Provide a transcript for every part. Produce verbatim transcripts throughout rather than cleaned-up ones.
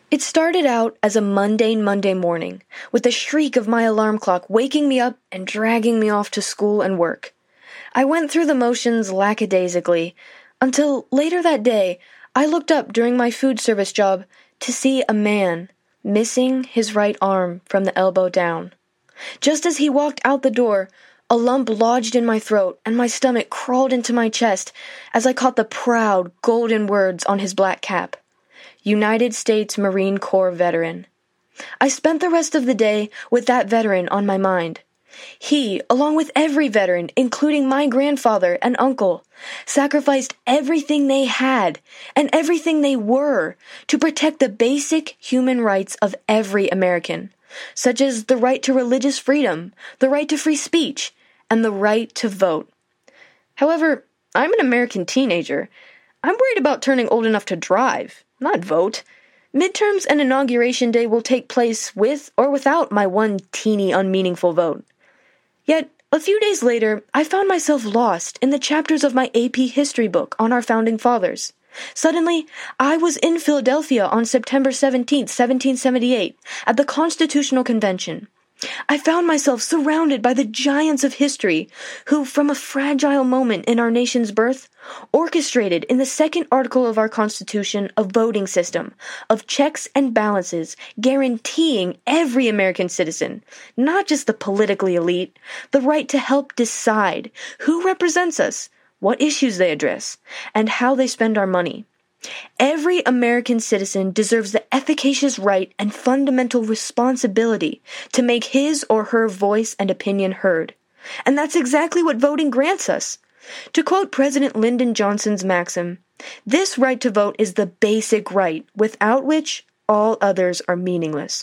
It started out as a mundane Monday morning, with the shriek of my alarm clock waking me up and dragging me off to school and work. I went through the motions lackadaisically, until later that day, I looked up during my food service job to see a man missing his right arm from the elbow down. Just as he walked out the door, a lump lodged in my throat and my stomach crawled into my chest as I caught the proud, golden words on his black cap. United States Marine Corps veteran. I spent the rest of the day with that veteran on my mind. He, along with every veteran, including my grandfather and uncle, sacrificed everything they had and everything they were to protect the basic human rights of every American, such as the right to religious freedom, the right to free speech, and the right to vote. However, I'm an American teenager. I'm worried about turning old enough to drive, not vote. Midterms and Inauguration Day will take place with or without my one teeny unmeaningful vote. Yet, a few days later, I found myself lost in the chapters of my A P history book on our founding fathers. Suddenly, I was in Philadelphia on September seventeenth, seventeen seventy-eight, at the Constitutional Convention. I found myself surrounded by the giants of history who, from a fragile moment in our nation's birth, orchestrated in the second article of our Constitution a voting system of checks and balances guaranteeing every American citizen, not just the politically elite, the right to help decide who represents us, what issues they address, and how they spend our money. Every American citizen deserves the efficacious right and fundamental responsibility to make his or her voice and opinion heard. And that's exactly what voting grants us. To quote President Lyndon Johnson's maxim, "This right to vote is the basic right, without which all others are meaningless."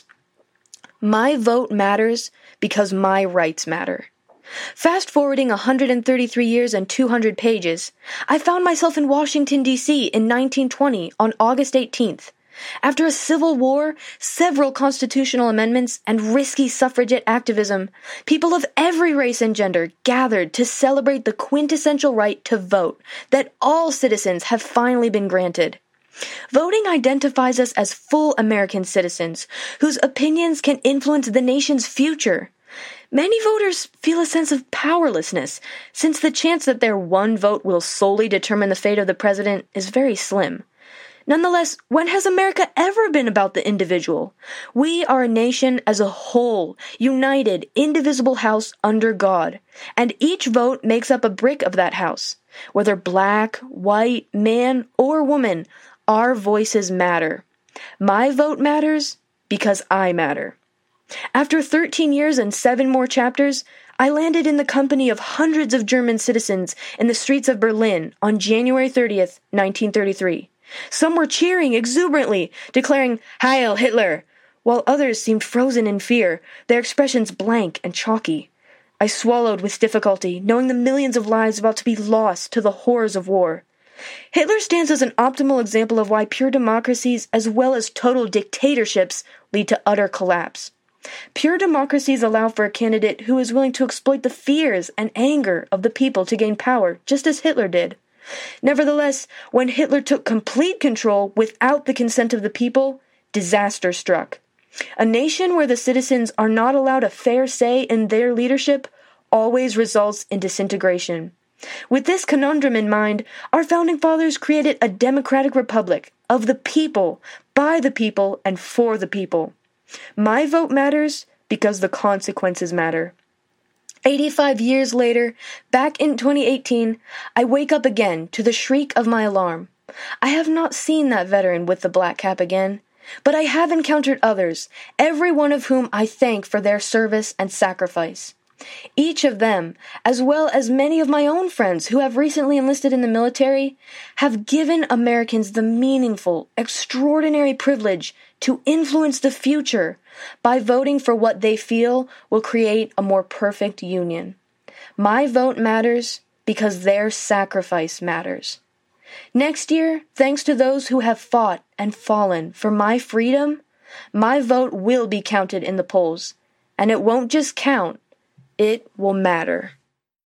My vote matters because my rights matter. Fast forwarding one hundred thirty-three years and two hundred pages, I found myself in Washington, D C in nineteen twenty on August eighteenth. After a civil war, several constitutional amendments, and risky suffragette activism, people of every race and gender gathered to celebrate the quintessential right to vote that all citizens have finally been granted. Voting identifies us as full American citizens whose opinions can influence the nation's future. Many voters feel a sense of powerlessness, since the chance that their one vote will solely determine the fate of the president is very slim. Nonetheless, when has America ever been about the individual? We are a nation as a whole, united, indivisible house under God, and each vote makes up a brick of that house. Whether black, white, man, or woman, our voices matter. My vote matters because I matter. After thirteen years and seven more chapters, I landed in the company of hundreds of German citizens in the streets of Berlin on January thirtieth, nineteen thirty-three. Some were cheering exuberantly, declaring "Heil Hitler," while others seemed frozen in fear, their expressions blank and chalky. I swallowed with difficulty, knowing the millions of lives about to be lost to the horrors of war. Hitler stands as an optimal example of why pure democracies as well as total dictatorships lead to utter collapse. Pure democracies allow for a candidate who is willing to exploit the fears and anger of the people to gain power, just as Hitler did. Nevertheless, when Hitler took complete control without the consent of the people, disaster struck. A nation where the citizens are not allowed a fair say in their leadership always results in disintegration. With this conundrum in mind, our founding fathers created a democratic republic of the people, by the people, and for the people. My vote matters because the consequences matter. eighty-five years later, back in twenty eighteen, I wake up again to the shriek of my alarm. I have not seen that veteran with the black cap again, but I have encountered others, every one of whom I thank for their service and sacrifice. Each of them, as well as many of my own friends who have recently enlisted in the military, have given Americans the meaningful, extraordinary privilege to influence the future by voting for what they feel will create a more perfect union. My vote matters because their sacrifice matters. Next year, thanks to those who have fought and fallen for my freedom, my vote will be counted in the polls, and it won't just count, it will matter.